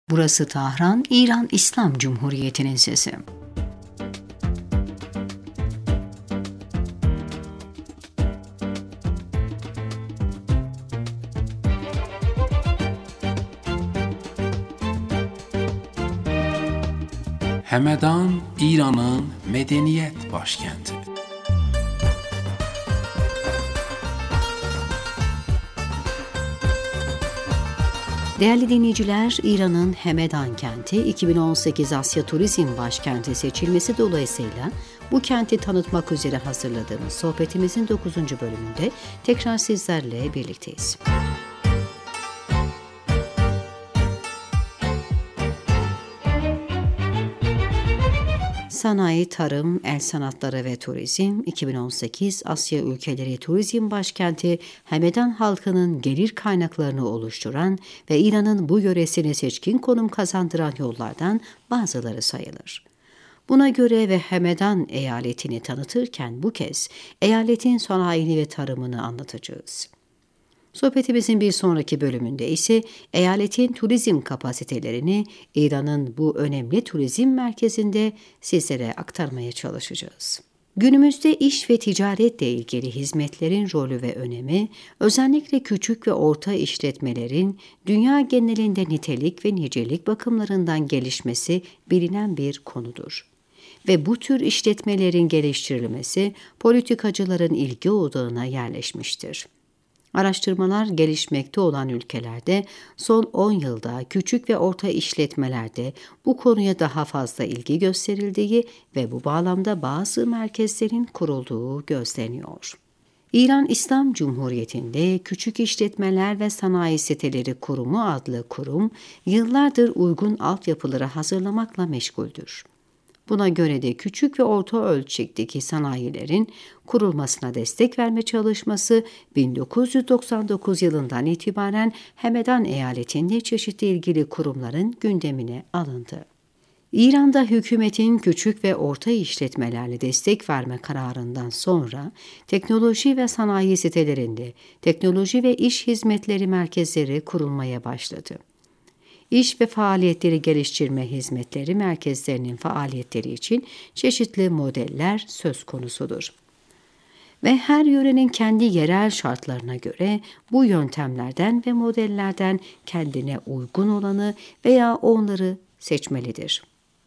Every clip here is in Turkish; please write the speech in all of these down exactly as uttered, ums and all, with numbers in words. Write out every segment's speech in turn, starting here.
Burası Tahran, İran İslam Cumhuriyeti'nin sesi. Həmədan İranın medeniyet başkenti. Değerli dinleyiciler, İran'ın Həmədan kenti iki bin on sekiz Asya Turizm Başkenti seçilmesi dolayısıyla bu kenti tanıtmak üzere hazırladığımız sohbetimizin dokuzuncu bölümünde tekrar sizlerle birlikteyiz. Sanayi, Tarım, El Sanatları ve Turizm iki bin on sekiz Asya Ülkeleri Turizm Başkenti Həmədan halkının gelir kaynaklarını oluşturan ve İran'ın bu yöresine seçkin konum kazandıran yollardan bazıları sayılır. Buna göre ve Həmədan eyaletini tanıtırken bu kez eyaletin sanayini ve tarımını anlatacağız. Sohbetimizin bir sonraki bölümünde ise eyaletin turizm kapasitelerini İran'ın bu önemli turizm merkezinde sizlere aktarmaya çalışacağız. Günümüzde iş ve ticaretle ilgili hizmetlerin rolü ve önemi, özellikle küçük ve orta işletmelerin dünya genelinde nitelik ve nicelik bakımlarından gelişmesi bilinen bir konudur. Ve bu tür işletmelerin geliştirilmesi politikacıların ilgi odağına yerleşmiştir. Araştırmalar gelişmekte olan ülkelerde son on yılda küçük ve orta işletmelerde bu konuya daha fazla ilgi gösterildiği ve bu bağlamda bazı merkezlerin kurulduğu gözleniyor. İran İslam Cumhuriyeti'nde Küçük İşletmeler ve Sanayi Siteleri Kurumu adlı kurum yıllardır uygun altyapıları hazırlamakla meşguldür. Buna göre de küçük ve orta ölçekteki sanayilerin kurulmasına destek verme çalışması bin dokuz yüz doksan dokuz yılından itibaren Həmədan eyaletinde çeşitli ilgili kurumların gündemine alındı. İran'da hükümetin küçük ve orta işletmelerle destek verme kararından sonra teknoloji ve sanayi sitelerinde teknoloji ve iş hizmetleri merkezleri kurulmaya başladı. İş ve faaliyetleri geliştirme hizmetleri merkezlerinin faaliyetleri için çeşitli modeller söz konusudur. Ve her yörenin kendi yerel şartlarına göre bu yöntemlerden ve modellerden kendine uygun olanı veya onları seçmelidir.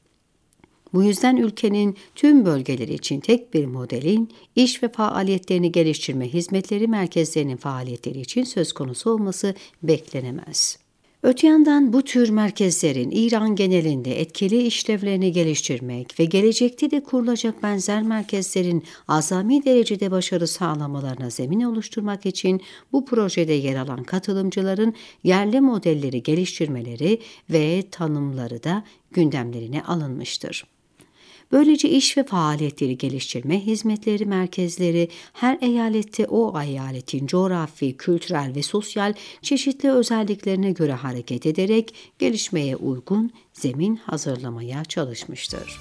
Bu yüzden ülkenin tüm bölgeleri için tek bir modelin iş ve faaliyetlerini geliştirme hizmetleri merkezlerinin faaliyetleri için söz konusu olması beklenemez. Öte yandan bu tür merkezlerin İran genelinde etkili işlevlerini geliştirmek ve gelecekte de kurulacak benzer merkezlerin azami derecede başarı sağlamalarına zemin oluşturmak için bu projede yer alan katılımcıların yerli modelleri geliştirmeleri ve tanımları da gündemlerine alınmıştır. Böylece iş ve faaliyetleri geliştirme hizmetleri merkezleri her eyalette o eyaletin coğrafi, kültürel ve sosyal çeşitli özelliklerine göre hareket ederek gelişmeye uygun zemin hazırlamaya çalışmıştır.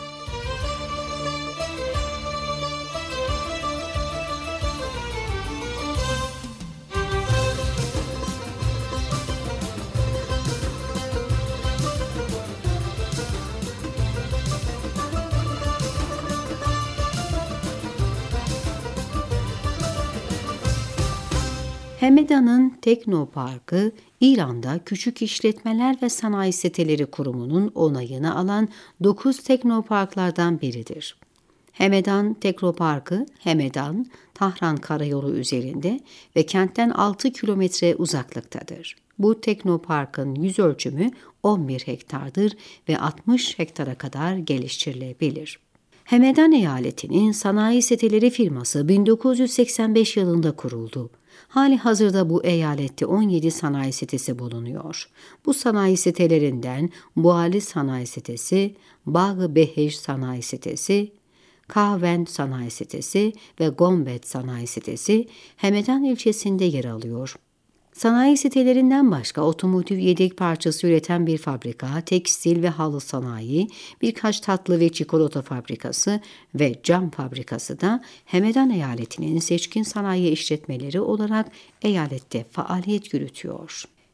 Həmədan'ın Teknoparkı, İran'da Küçük İşletmeler ve Sanayi Siteleri Kurumu'nun onayını alan dokuz teknoparklardan biridir. Həmədan Teknoparkı, Həmədan, Tahran Karayolu üzerinde ve kentten altı kilometre uzaklıktadır. Bu teknoparkın yüz ölçümü on bir hektardır ve altmış hektara kadar geliştirilebilir. Həmədan eyaletinin sanayi siteleri firması bin dokuz yüz seksen beş yılında kuruldu. Hali hazırda bu eyalette on yedi sanayi sitesi bulunuyor. Bu sanayi sitelerinden Buali Sanayi Sitesi, Bağ-ı Beheş Sanayi Sitesi, Kahvend Sanayi Sitesi ve Gombet Sanayi Sitesi Həmədan ilçesinde yer alıyor. Sanayi sitelerinden başka otomotiv yedek parçası üreten bir fabrika, tekstil ve halı sanayi, birkaç tatlı ve çikolata fabrikası ve cam fabrikası da Həmədan eyaletinin seçkin sanayi işletmeleri olarak eyalette faaliyet yürütüyor.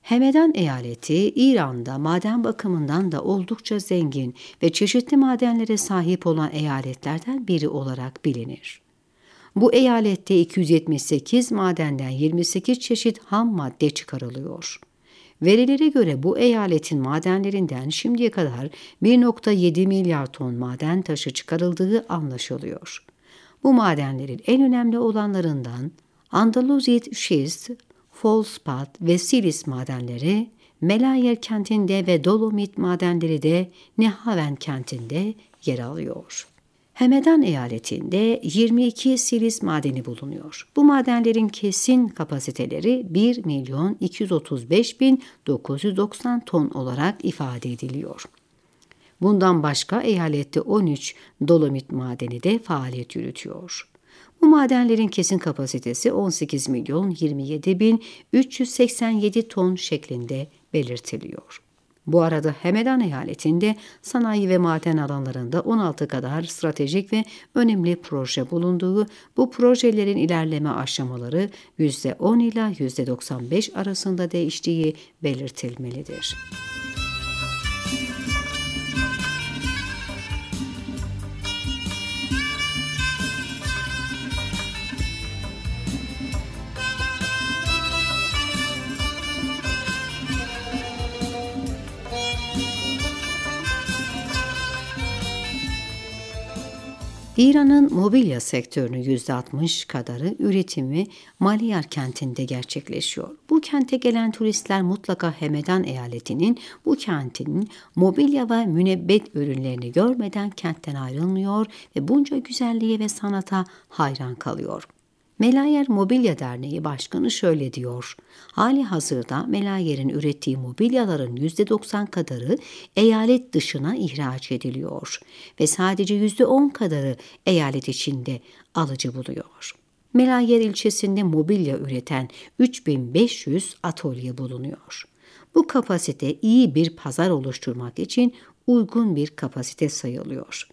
Hemedan eyaleti İran'da maden bakımından da oldukça zengin ve çeşitli madenlere sahip olan eyaletlerden biri olarak bilinir. Bu eyalette iki yüz yetmiş sekiz madenden yirmi sekiz çeşit ham madde çıkarılıyor. Verilere göre bu eyaletin madenlerinden şimdiye kadar bir virgül yedi milyar ton maden taşı çıkarıldığı anlaşılıyor. Bu madenlerin en önemli olanlarından Andaluzit Schist, Foldspat ve Silis madenleri, Melayer kentinde ve Dolomit madenleri de Nehavend kentinde yer alıyor. Hemedan eyaletinde yirmi iki Silis madeni bulunuyor. Bu madenlerin kesin kapasiteleri bir milyon iki yüz otuz beş bin dokuz yüz doksan ton olarak ifade ediliyor. Bundan başka eyalette on üç Dolomit madeni de faaliyet yürütüyor. Bu madenlerin kesin kapasitesi on sekiz milyon yirmi yedi bin üç yüz seksen yedi ton şeklinde belirtiliyor. Bu arada Hemedan eyaletinde sanayi ve maden alanlarında on altı kadar stratejik ve önemli proje bulunduğu, bu projelerin ilerleme aşamaları yüzde on ila yüzde doksan beş arasında değiştiği belirtilmelidir. İran'ın mobilya sektörünün yüzde altmış kadarı üretimi Maliyar kentinde gerçekleşiyor. Bu kente gelen turistler mutlaka Hemedan eyaletinin bu kentinin mobilya ve münebbet ürünlerini görmeden kentten ayrılmıyor ve bunca güzelliğe ve sanata hayran kalıyor. Melayer Mobilya Derneği Başkanı şöyle diyor: hali hazırda Melayer'in ürettiği mobilyaların yüzde doksan kadarı eyalet dışına ihraç ediliyor ve sadece yüzde on kadarı eyalet içinde alıcı buluyor. Melayer ilçesinde mobilya üreten üç bin beş yüz atölye bulunuyor. Bu kapasite iyi bir pazar oluşturmak için uygun bir kapasite sayılıyor.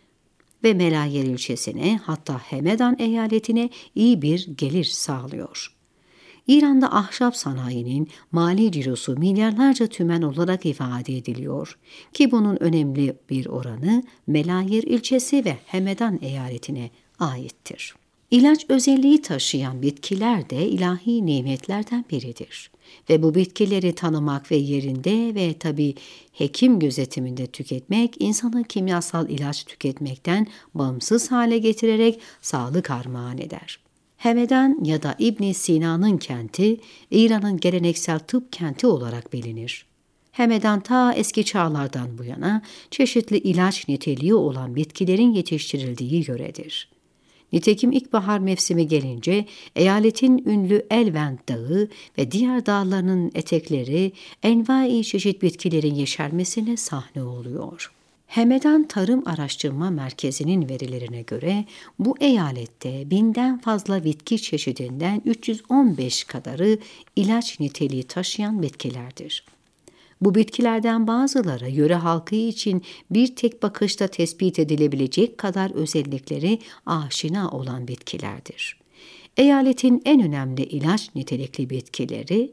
Ve Melayer ilçesine, hatta Hemedan eyaletine iyi bir gelir sağlıyor. İran'da ahşap sanayinin mali cirosu milyarlarca tümen olarak ifade ediliyor ki bunun önemli bir oranı Melayer ilçesi ve Hemedan eyaletine aittir. İlaç özelliği taşıyan bitkiler de ilahi nimetlerden biridir. Ve bu bitkileri tanımak ve yerinde ve tabii hekim gözetiminde tüketmek, insanı kimyasal ilaç tüketmekten bağımsız hale getirerek sağlık armağan eder. Hemedan ya da İbn Sina'nın kenti, İran'ın geleneksel tıp kenti olarak bilinir. Hemedan ta eski çağlardan bu yana çeşitli ilaç niteliği olan bitkilerin yetiştirildiği yöredir. Nitekim ilkbahar mevsimi gelince eyaletin ünlü Elvend Dağı ve diğer dağlarının etekleri envai çeşit bitkilerin yeşermesine sahne oluyor. Hemedan Tarım Araştırma Merkezi'nin verilerine göre bu eyalette binden fazla bitki çeşidinden üç yüz on beş kadarı ilaç niteliği taşıyan bitkilerdir. Bu bitkilerden bazıları yöre halkı için bir tek bakışta tespit edilebilecek kadar özellikleri aşina olan bitkilerdir. Eyaletin en önemli ilaç nitelikli bitkileri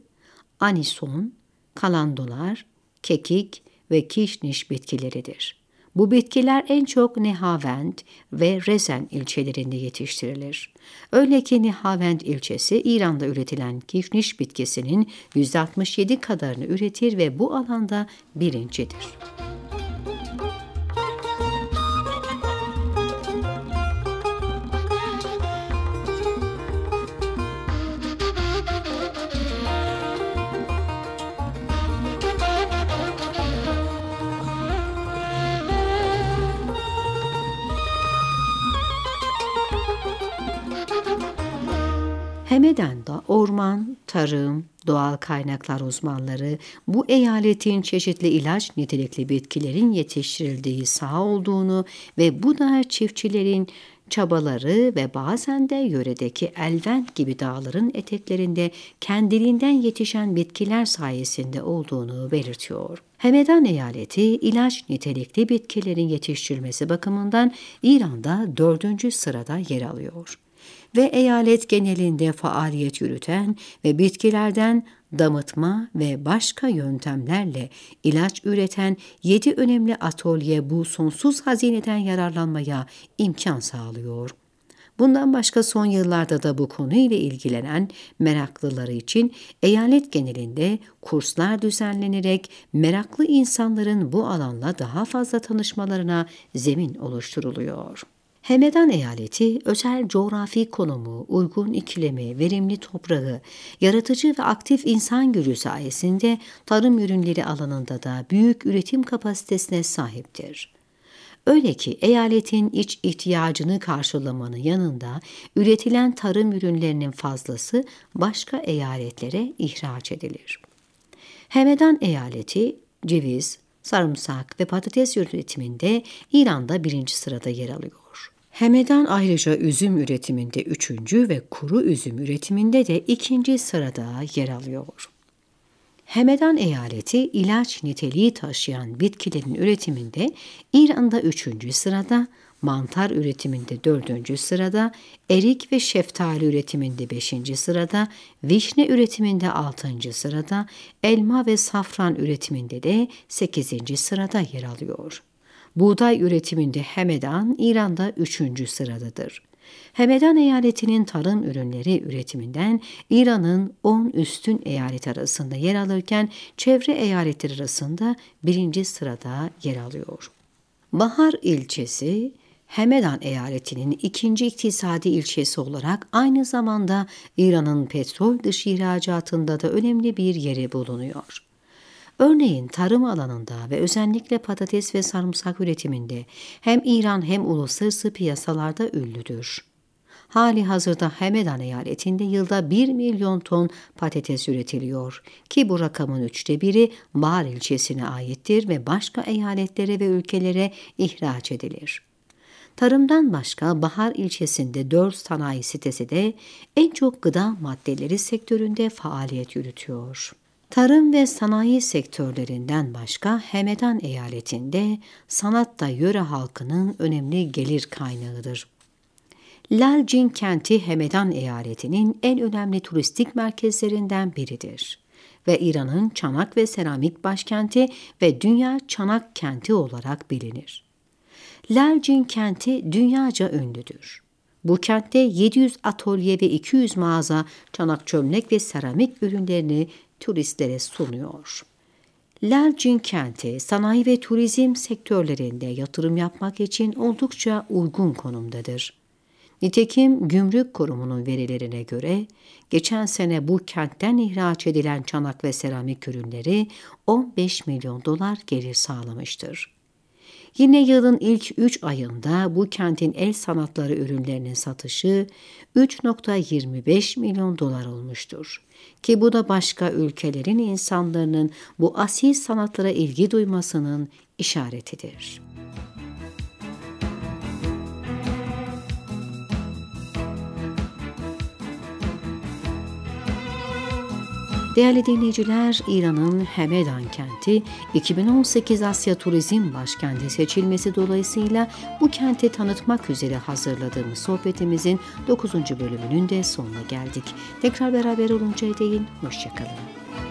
anison, kalandolar, kekik ve kişniş bitkileridir. Bu bitkiler en çok Nehavend ve Rezen ilçelerinde yetiştirilir. Öyle ki Nehavend ilçesi İran'da üretilen kişniş bitkisinin yüzde altmış yedi kadarını üretir ve bu alanda birincidir. Hemedan'da orman, tarım, doğal kaynaklar uzmanları bu eyaletin çeşitli ilaç nitelikli bitkilerin yetiştirildiği saha olduğunu ve bu da çiftçilerin çabaları ve bazen de yöredeki Elvend gibi dağların eteklerinde kendiliğinden yetişen bitkiler sayesinde olduğunu belirtiyor. Hemedan eyaleti ilaç nitelikli bitkilerin yetiştirilmesi bakımından İran'da dördüncü sırada yer alıyor. ve eyalet genelinde faaliyet yürüten ve bitkilerden damıtma ve başka yöntemlerle ilaç üreten yedi önemli atölye bu sonsuz hazineden yararlanmaya imkan sağlıyor. Bundan başka son yıllarda da bu konuyla ilgilenen meraklıları için eyalet genelinde kurslar düzenlenerek meraklı insanların bu alanla daha fazla tanışmalarına zemin oluşturuluyor. Hemedan eyaleti, özel coğrafi konumu, uygun iklimi, verimli toprağı, yaratıcı ve aktif insan gücü sayesinde tarım ürünleri alanında da büyük üretim kapasitesine sahiptir. Öyle ki eyaletin iç ihtiyacını karşılamanın yanında üretilen tarım ürünlerinin fazlası başka eyaletlere ihraç edilir. Hemedan eyaleti, ceviz, sarımsak ve patates üretiminde İran'da birinci sırada yer alıyor. Hemedan ayrıca üzüm üretiminde üçüncü ve kuru üzüm üretiminde de ikinci sırada yer alıyor. Hemedan eyaleti ilaç niteliği taşıyan bitkilerin üretiminde İran'da üçüncü sırada, mantar üretiminde dördüncü sırada, erik ve şeftali üretiminde beşinci sırada, vişne üretiminde altıncı sırada, elma ve safran üretiminde de sekizinci sırada yer alıyor. Buğday üretiminde Hemedan İran'da üçüncü sıradadır. Hemedan eyaletinin tarım ürünleri üretiminden İran'ın on üstün eyalet arasında yer alırken çevre eyaletler arasında birinci sırada yer alıyor. Bahar ilçesi, Hemedan eyaletinin ikinci iktisadi ilçesi olarak aynı zamanda İran'ın petrol dışı ihracatında da önemli bir yeri bulunuyor. Örneğin tarım alanında ve özellikle patates ve sarımsak üretiminde hem İran hem uluslararası piyasalarda ünlüdür. Hali hazırda Hemedan eyaletinde yılda bir milyon ton patates üretiliyor ki bu rakamın üçte biri Bahar ilçesine aittir ve başka eyaletlere ve ülkelere ihraç edilir. Tarımdan başka Bahar ilçesinde dört sanayi sitesi de en çok gıda maddeleri sektöründe faaliyet yürütüyor. Tarım ve sanayi sektörlerinden başka Hemedan eyaletinde sanat da yöre halkının önemli gelir kaynağıdır. Lalcin kenti Hemedan eyaletinin en önemli turistik merkezlerinden biridir ve İran'ın çanak ve seramik başkenti ve dünya çanak kenti olarak bilinir. Lalcin kenti dünyaca ünlüdür. Bu kentte yedi yüz atölye ve iki yüz mağaza çanak, çömlek ve seramik ürünlerini turistlere sunuyor. Lalcin kenti, sanayi ve turizm sektörlerinde yatırım yapmak için oldukça uygun konumdadır. Nitekim Gümrük Kurumu'nun verilerine göre geçen sene bu kentten ihraç edilen çanak ve seramik ürünleri on beş milyon dolar gelir sağlamıştır. Yine yılın ilk üç ayında bu kentin el sanatları ürünlerinin satışı üç virgül yirmi beş milyon dolar olmuştur. Ki bu da başka ülkelerin insanların bu asil sanatlara ilgi duymasının işaretidir. Değerli dinleyiciler, İran'ın Hemedan kenti iki bin on sekiz Asya Turizm Başkenti seçilmesi dolayısıyla bu kenti tanıtmak üzere hazırladığımız sohbetimizin dokuzuncu bölümünün de sonuna geldik. Tekrar beraber oluncaya değin, hoşça kalın.